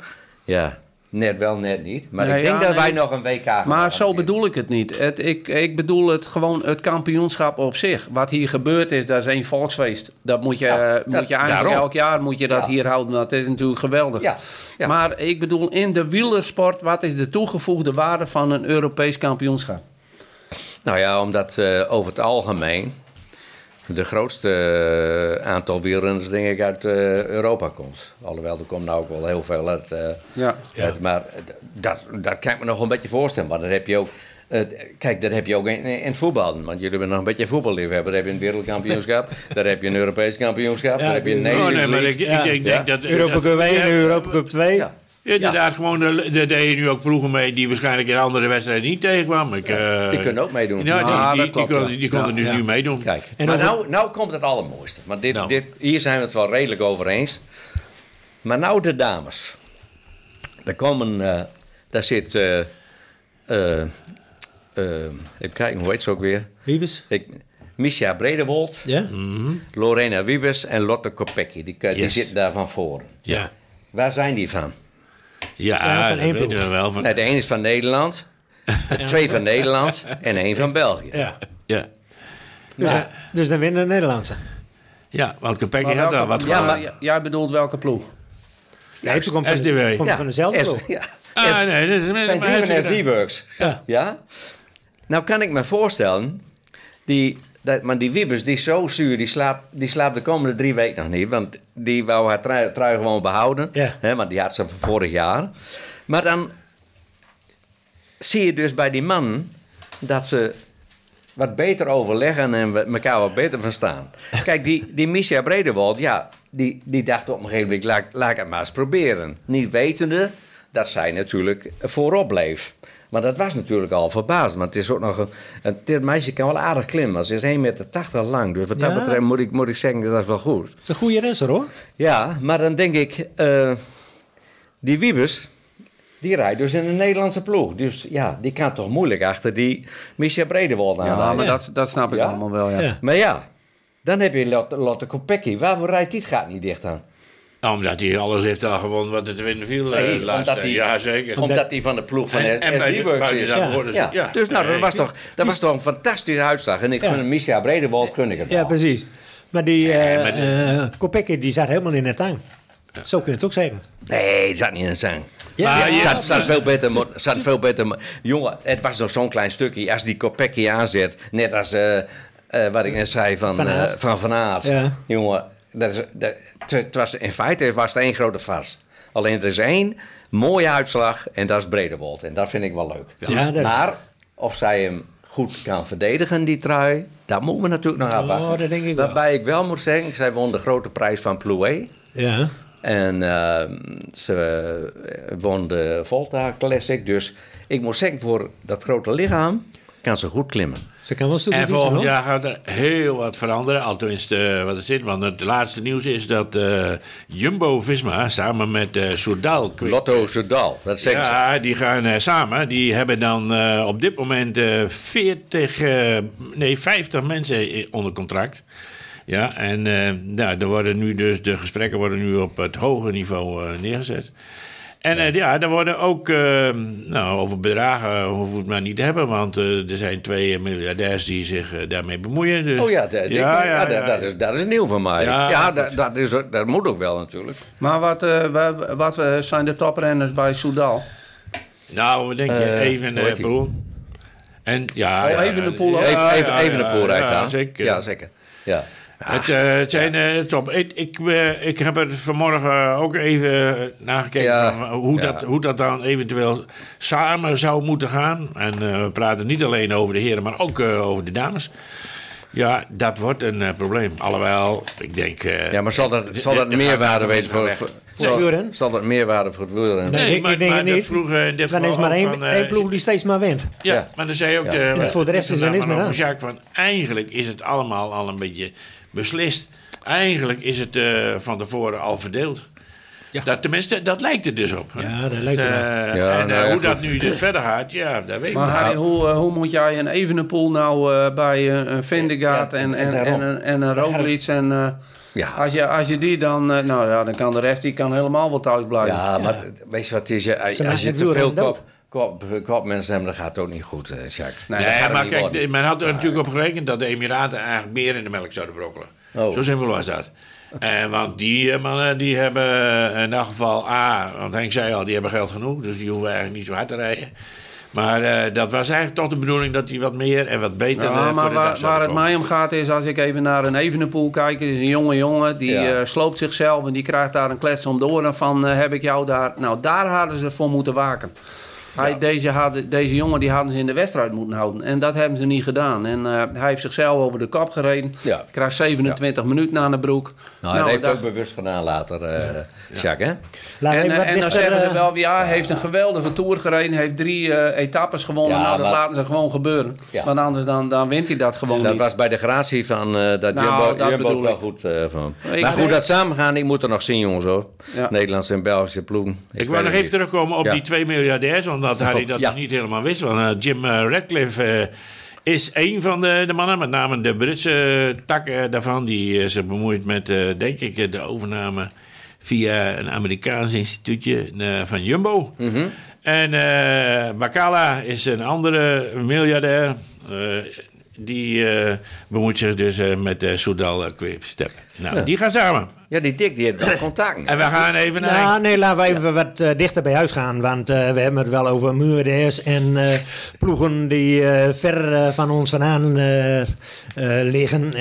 net wel, net niet. Maar ik denk dat wij nog een WK gaan. Maar zo bedoel ik het niet. Ik bedoel het gewoon het kampioenschap op zich. Wat hier gebeurd is, dat is een volksfeest. Dat moet je eigenlijk elk jaar hier houden. Dat is natuurlijk geweldig. Ja. Maar ik bedoel, in de wielersport, wat is de toegevoegde waarde van een Europees kampioenschap? Nou ja, omdat over het algemeen de grootste aantal wielrenners denk ik uit Europa komt. Alhoewel, er komt nou ook wel heel veel uit. Maar dat kan ik me nog een beetje voorstellen. Maar dan heb je ook, kijk, dat heb je ook in het voetbal. Want jullie hebben nog een beetje voetballiefhebber. Daar heb je een wereldkampioenschap. Daar heb je een Europees kampioenschap. Daar heb je een Nations League. Ik denk dat Europa Cup 1 en Europa Cup 2. Ja. Inderdaad, gewoon, daar deed je nu ook ploegen mee die waarschijnlijk in andere wedstrijden niet tegenkwamen. Die kunnen ook meedoen. Ja, die konden dus nu meedoen. Kijk, maar nou komt het allermooiste. Maar hier zijn we het wel redelijk over eens. Maar nou de dames. Daar zit... even kijken, hoe heet ze ook weer? Wiebes? Misha Bredewold, Ja? Lorena Wiebes en Lotte Kopecky. Die zitten daar van voren. Ja. Waar zijn die van? Ja, van dat één weten ploeg. we wel. Van, Nou, de een is van Nederland, 2 van Nederland en 1 van België. Ja. ja. Dus dan winnen de Nederlandse. Ja, want Kopecky Maar had welke- al wat ja, gewonnen. maar jij bedoelt welke ploeg? Nee, toen komt van, SDW. komt van dezelfde ploeg. Ja. Ah, nee, dat is Zijn die van SD-Works. Ja. Nou kan ik me voorstellen, maar die Wiebes, die is zo zuur, die slaapt de komende 3 weken nog niet. Want die wou haar trui gewoon behouden. Ja. Hè, want die had ze van vorig jaar. Maar dan zie je dus bij die mannen dat ze wat beter overleggen en elkaar wat beter verstaan. Kijk, die Misha Bredewold, ja, die dacht op een gegeven moment, laat ik het maar eens proberen. Niet wetende dat zij natuurlijk voorop bleef. Maar dat was natuurlijk al verbazend. Want het is ook nog dit meisje kan wel aardig klimmen. Ze is 1,80 meter lang. Dus wat dat Ja. betreft moet ik zeggen, dat is wel goed. Dat is een goede renster, hoor. Ja, maar dan denk ik, die Wiebes, die rijdt dus in een Nederlandse ploeg. Dus ja, die kan toch moeilijk achter die Misha Bredewold aan. Ja, maar dat snap ik Ja? allemaal wel, ja. Ja. Maar ja, dan heb je Lotte Kopecky. Waarvoor rijdt die het gaat niet dicht aan? Omdat hij alles heeft al gewonnen wat er te winnen viel. Nee, laatst. omdat hij- Ja, zeker. Omdat hij van de ploeg van En bij SD-Works buiten is. dat Ja. hoorden ze- Ja. ja. Dus nou, Nee. dat was toch een fantastische uitslag. En ik Ja. gun Misha Bredewold gun ik het Ja, wel. precies. Maar die maar Kopecky, die zat helemaal in het tang. Zo kun je het ook zeggen. Nee, het zat niet in een zang. Ja, Maar ja, je- Het zat veel beter. Jongen, het was nog zo'n klein stukje. Als die Kopecky aanzet, net als wat ik net zei van Van Aert. Ja. Jongen, in feite was het één grote farce. Alleen er is één mooie uitslag en dat is Bredewold. En dat vind ik wel leuk. Ja, dat is- Maar of zij hem goed kan verdedigen, die trui, dat moeten we natuurlijk nog afwachten. dat denk ik wel. Waarbij ik wel moet zeggen, zij won de grote prijs van Plouay. Ja. En ze won de Volta Classic. Dus ik moet zeggen, voor dat grote lichaam kan ze goed klimmen. Ze kan wel een stukje En fietsen, volgend hoor. jaar gaat er heel wat veranderen. Althans, wat het zit. Want het laatste nieuws is dat Jumbo-Visma samen met Soudal... Lotto Soudal, dat zeggen ze. Ja, die gaan samen. Die hebben dan op dit moment 50 mensen onder contract. Ja, en er worden nu dus, de gesprekken worden nu op het hoge niveau neergezet. En er worden ook, over bedragen hoeven we het maar niet te hebben, want er zijn 2 miljardairs die zich daarmee bemoeien. Dus, Oh ja, dat is nieuw van mij. Ja, Ja, dat moet ook wel natuurlijk. Maar wat zijn de toprenners bij Soudal? Nou, wat denk je? Even hoe heet die? Poel. En ja, Evenepoel ook? Even de poel rijdt aan. zeker. Ja, zeker. Ja. Het zijn top. Ik heb er vanmorgen ook even nagekeken Ja, van ja. hoe dat dan eventueel samen zou moeten gaan. En we praten niet alleen over de heren, maar ook over de dames. Ja, dat wordt een probleem. Alhoewel, ik denk... Ja, maar zal dat meerwaarde wezen voor het wielrennen? Zal dat meerwaarde voor het wielrennen? Nee, ik denk het dat niet. vroeg in dit Dan is geval maar ook één, van, één ploeg die steeds maar wint. Ja, Ja. maar dan zei je ook... En voor de rest is er niks meer aan. Jacques, van eigenlijk is het allemaal al een beetje beslist. Eigenlijk is het van tevoren al verdeeld. Ja. Tenminste, dat lijkt er dus op. Ja, dat lijkt er wel. Ja, en nou ja, hoe goed. dat nu dus verder gaat, ja, dat weet ik Maar niet. Harry, hoe moet jij een Evenepoel nou bij een Vindegaard Ja, en een Roglic en... Ja. Als je die dan... dan kan de rest die kan helemaal wel thuis blijven. Ja, maar weet je wat het is? Als maken je het te veel wielrennen kopmensen hebt, dan gaat het ook niet goed, Jacques. Nee, Nee, dat maar niet kijk, worden. men had er natuurlijk op gerekend dat de Emiraten eigenlijk meer in de melk zouden brokkelen. Oh. Zo simpel was dat. Want die mannen die hebben in dat geval want Henk zei al, die hebben geld genoeg, dus die hoeven eigenlijk niet zo hard te rijden. Maar dat was eigenlijk toch de bedoeling dat die wat meer en wat beter Ja, voor maar de dag waar het zouden komen. mij om gaat is, als ik even naar een Evenepoel kijk, is een jonge jongen, die Ja. sloopt zichzelf en die krijgt daar een klets om de oren van, heb ik jou daar... Nou, daar hadden ze voor moeten waken. Deze jongen die hadden ze in de wedstrijd moeten houden. En dat hebben ze niet gedaan. En hij heeft zichzelf over de kop gereden. Ja. Krijgt 27 minuten aan de broek. Nou, hij heeft dat- ook bewust gedaan later, Jacques, hè? Laat En, even wat en dan dichter, zeggen ze wel, ja, hij heeft een geweldige Tour gereden. Heeft 3 etappes gewonnen. Ja, nou, dat maar- laten ze gewoon gebeuren. Ja. Want anders dan wint hij dat gewoon Dat niet. was bij de gratie van dat Nou, Jumbo dat Jumbo bedoel wel ik. goed van. Ik Maar goed, denk- dat samengaan, ik moet er nog zien, jongens, hoor. Ja. Nederlandse en Belgische ploegen. Ik wou nog even terugkomen op Ja. die 2 miljardairs, want dat Harry dat Ja. nog niet helemaal wist. Want Jim Ratcliffe is een van de mannen, met name de Britse tak daarvan, die zich bemoeit met, denk ik, de overname via een Amerikaans instituutje van Jumbo. Mm-hmm. En Bacala is een andere miljardair. Die bemoeit zich dus met Soudal Quickstep. Nou, die gaan samen. Ja, die Dick die heeft contact. En we gaan even naar... Nee, laten we even wat dichter bij huis gaan. Want we hebben het wel over muurders en ploegen die ver van ons vandaan liggen.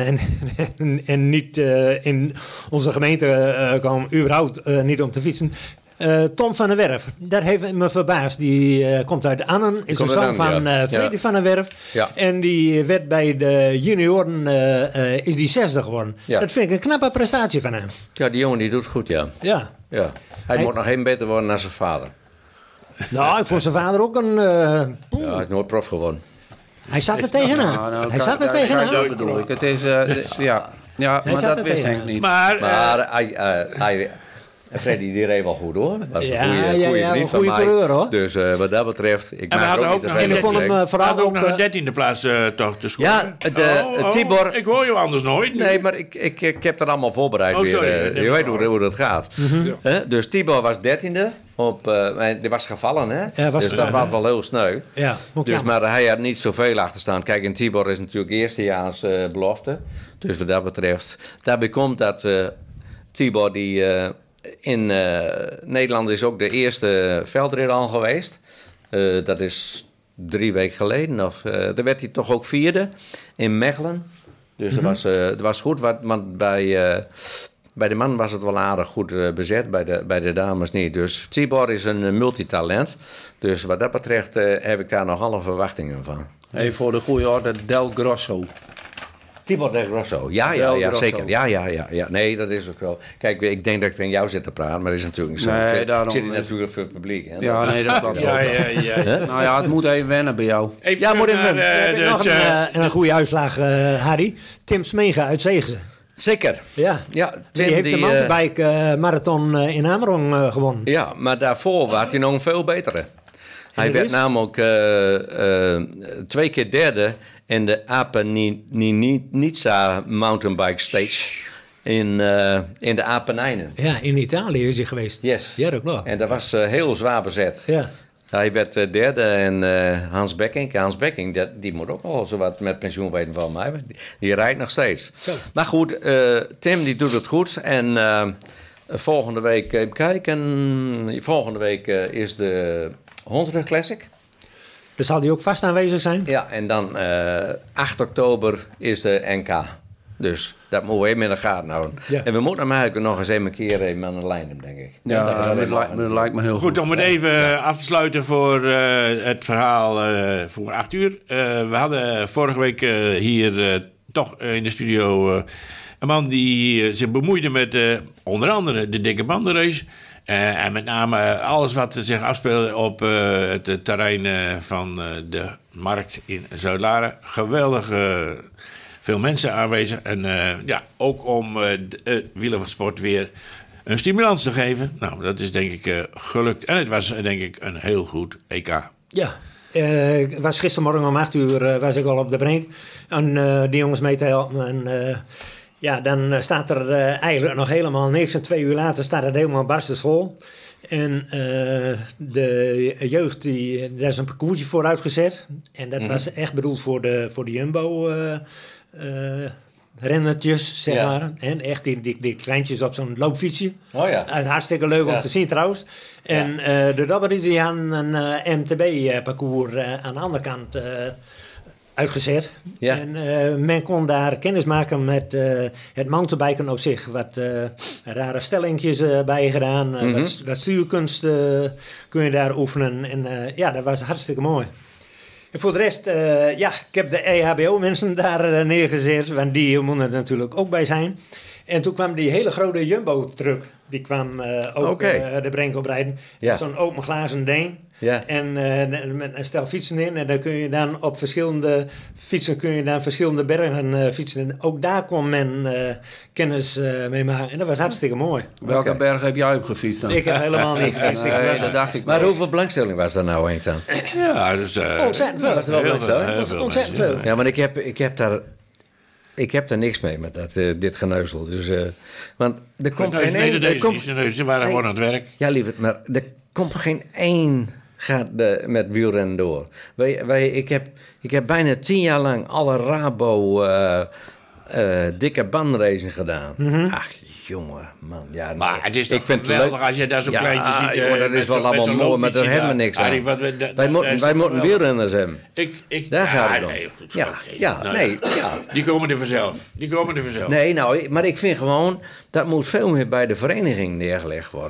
En niet in onze gemeente komen, überhaupt niet om te fietsen. Tom van der Werf, daar heeft me verbaasd. Die komt uit Annen, is een zoon van Frederik van der Werf. Ja. En die werd bij de junioren, is die 60 geworden. Ja. Dat vind ik een knappe prestatie van hem. Ja, die jongen die doet goed, ja. Hij moet nog even beter worden dan zijn vader. Nou, ik vond zijn vader ook een... hij is nooit prof geworden. Hij zat er tegenaan. Hij zat er tegenaan. Dat bedoel ik. Het is, ja, maar dat wist Henk niet. Maar hij... En Freddy, die reed wel goed hoor. Dat was een goede vriend van mij. Coureur, hoor. Dus wat dat betreft... Ik maak ook nog een 13e plaats toch te scoren. Ja, Tibor... Ik hoor je anders nooit. Nee, maar ik heb dat allemaal voorbereid weer. Je weet hoe dat gaat. Mm-hmm. Dus Tibor was 13e. Die was gevallen, hè? Ja, dus dat was wel heel sneu. Ja, dus, maar hij had niet zoveel achterstaan. Kijk, en Tibor is natuurlijk eerstejaars belofte. Dus wat dat betreft... Daarbij komt dat Tibor die... in Nederland is ook de eerste veldrit al geweest. Dat is 3 weken geleden. Daar werd hij toch ook 4e in Mechelen. Dus dat was goed. Want bij de man was het wel aardig goed bezet. Bij de dames niet. Dus Tibor is een multitalent. Dus wat dat betreft heb ik daar nog alle verwachtingen van. Hey, voor de goede orde, Del Grosso. Tibor Del Grosso. Ja, zeker. Ja. Nee, dat is ook wel. Kijk, ik denk dat ik tegen jou zit te praten, maar dat is natuurlijk niet zo. Nee, daarom zit natuurlijk voor het publiek. Hè? Ja, nee, dat klopt. Ja. Nou ja, het moet even wennen bij jou. Moet even wennen. Nog een goede uitslag, Harry. Tim Smega uit Zeegse. Zeker. Ja. Tim, die heeft de mountainbike marathon in Amerong gewonnen. Ja, maar daarvoor was hij nog een veel betere. Hij werd namelijk 2 keer derde in de Apenninitsa mountainbike stage in de Apennijnen. Ja, in Italië is hij geweest. Yes. Ja, dat klopt. En dat was heel zwaar bezet. Ja. Hij werd derde en Hans Becking, die moet ook al zo wat met pensioen weten van mij. Die rijdt nog steeds. Zo. Maar goed, Tim die doet het goed. En volgende week, even kijken. Volgende week is de Hondsrug Classic. Dus zal die ook vast aanwezig zijn? Ja, en dan 8 oktober is de NK. Dus dat moeten we even in de gaten houden. Ja. En we moeten hem eigenlijk nog eens een keer even aan de lijn hebben, denk ik. Ja, dat lijkt me heel goed. Goed, om het even af te sluiten voor het verhaal voor 8 uur. We hadden vorige week hier toch in de studio een man die zich bemoeide met onder andere de dikke bandenrace. En met name alles wat zich afspeelde op het terrein van de markt in Zuid-Laren. Geweldig veel mensen aanwezig. En ook om wielersport weer een stimulans te geven. Nou, dat is denk ik gelukt. En het was denk ik een heel goed EK. Ja. Ik was gistermorgen om 8 uur was ik al op de brink. En die jongens mee te helpen. En dan staat er eigenlijk nog helemaal niks. En 2 uur later staat het helemaal barstensvol. En de jeugd, daar is een parcoursje voor uitgezet. En dat was echt bedoeld voor de Jumbo rennertjes, zeg maar. En echt die kleintjes op zo'n loopfietsje. Oh ja. Dat is hartstikke leuk om te zien trouwens. En de dobber is die aan een MTB-parcours aan de andere kant uitgezet. Ja. En men kon daar kennis maken met het mountainbiken op zich. Wat rare stellingjes bij gedaan. Wat stuurkunst kun je daar oefenen. En dat was hartstikke mooi. En voor de rest, ik heb de EHBO-mensen daar neergezet. Want die moeten er natuurlijk ook bij zijn. En toen kwam die hele grote Jumbo-truck Die kwam ook de Brenk oprijden. Ja. Zo'n open glazen ding. Ja. En met een stel fietsen in. En dan kun je dan op verschillende fietsen verschillende bergen fietsen. En ook daar kon men kennis mee maken. En dat was hartstikke mooi. Welke berg heb jij op gefietst dan? Ik heb helemaal niet gefietst. Nee, dat dacht ik Maar wel. hoeveel belangstelling was daar nou, Henk, dan? Ja, dus... Ontzettend veel. Was er wel belangstelling? heel veel Ontzettend mensen, veel. Ja, maar ik heb daar niks mee met dit geneuzel. Dus, want er komt geen één... Ze waren gewoon aan het werk. Ja, lieverd, maar er komt geen één gaat met wielrennen door. Ik heb bijna 10 jaar lang alle Rabo dikke bandracen gedaan. Ach, jongen, man. Ja, Maar het is toch ik vind het geweldig leuk als je daar zo'n kleintje ziet. Jongen, dat is wel allemaal mooi, maar daar hebben we niks aan. Wij moeten wielrenners hebben. Daar gaat het om. Die komen er vanzelf. Nee, nou, maar ik vind gewoon... dat moet veel meer bij de vereniging neergelegd worden.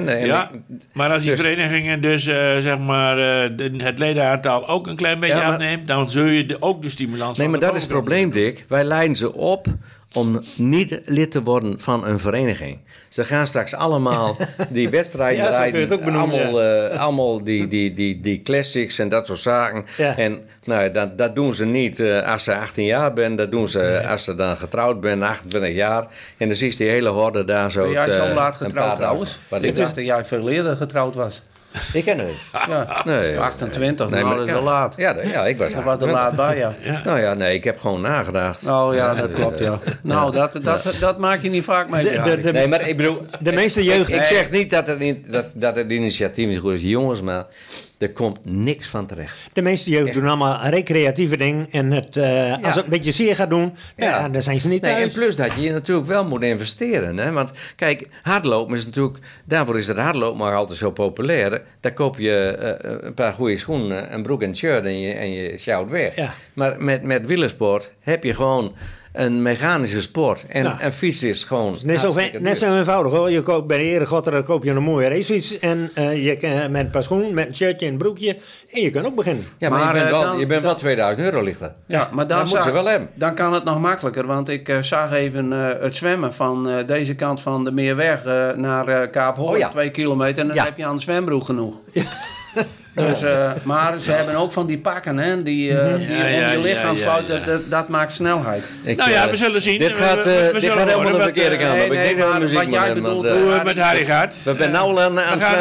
Maar als die verenigingen dus zeg maar het ledenaantal ook een klein beetje afneemt... dan zul je ook de stimulans... Nee, maar dat is het probleem, Dick. Wij leiden ze op om niet lid te worden van een vereniging. Ze gaan straks allemaal die wedstrijden rijden. Allemaal die classics en dat soort zaken. Ja. En nou, dat doen ze niet als ze 18 jaar zijn. Dat doen ze als ze dan getrouwd zijn, 28 jaar. En dan zie je die hele horde daar zo... Ben jij zo laat getrouwd trouwens? Ik dacht dat jij veel eerder getrouwd was. Ik ken het. Ja, nee, 28, nee, nou, dat is wel laat. Ja, ik was er wat te laat bij, ja. Nou ja, nee, ik heb gewoon nagedacht. Oh ja, dat klopt, ja. Nou, dat maak je niet vaak mee. Nee, maar ik bedoel... De meeste jeugd... Ik zeg niet dat het initiatief niet goed is, jongens, maar... Er komt niks van terecht. De meeste jeugd doen allemaal recreatieve dingen. En als het een beetje zeer gaat doen, dan zijn ze niet thuis. En plus dat je natuurlijk wel moet investeren. Hè? Want kijk, hardlopen is natuurlijk... Daarvoor is het hardlopen maar altijd zo populair. Daar koop je een paar goede schoenen, een broek en shirt en je sjouwt weg. Ja. Maar met wielersport heb je gewoon... een mechanische sport. En fiets is gewoon... Net zo eenvoudig hoor. Je koopt bij de Eregotter koop je een mooie racefiets. En je kan met een paar schoenen, met een shirtje en een broekje. En je kan ook beginnen. Ja, maar je bent wel €2000 lichter. Ja, maar dan moet ze wel hebben. Dan kan het nog makkelijker. Want ik zag even het zwemmen van deze kant van de Meerweg naar Kaap Holland. 2 kilometer. En dan heb je aan de zwembroek genoeg. Ja. Dus, maar ze hebben ook van die pakken, hè, die om je lichaam sluiten. Dat maakt snelheid. We zullen zien. Dit gaat helemaal de verkeerde kant op. Ik denk dat de muziek wat jij bedoelt, hoe het met Harry gaat. We zijn nou al aan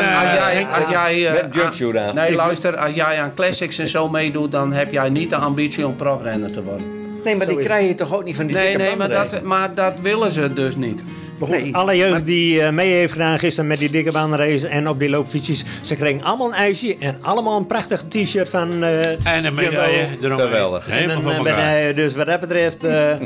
als jij met jumpsuit aan. Nee, luister, als jij aan classics en zo meedoet, dan heb jij niet de ambitie om profrenner te worden. Nee, maar die krijg je toch ook niet van die dikke banden? Maar dat willen ze dus niet. Maar goed, alle jeugd die mee heeft gedaan gisteren met die dikke bandenrace en op die loopfietsjes, ze kregen allemaal een ijsje en allemaal een prachtig t-shirt van en een medaille eromheen. Geweldig. Helemaal van elkaar. Medaille, dus wat dat betreft...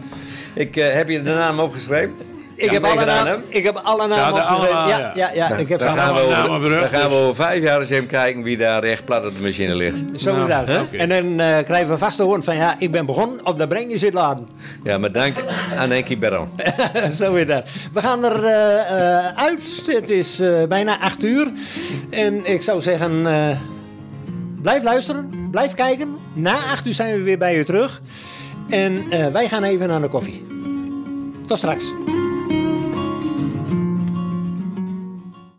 heb je de naam opgeschreven? Ik heb alle namen opgeschreven. Ja. Ik heb dan gaan we over 5 jaar eens even kijken wie daar recht plat op de machine ligt. Zo is dat. Okay. En dan krijgen we vast te horen van ik ben begonnen op de Brengje zit laden. Ja, maar dank aan Henkie Baron. Zo is dat. We gaan er uit. Het is bijna 8 uur. En ik zou zeggen, blijf luisteren, blijf kijken. Na 8 uur zijn we weer bij u terug. En wij gaan even aan de koffie. Tot straks.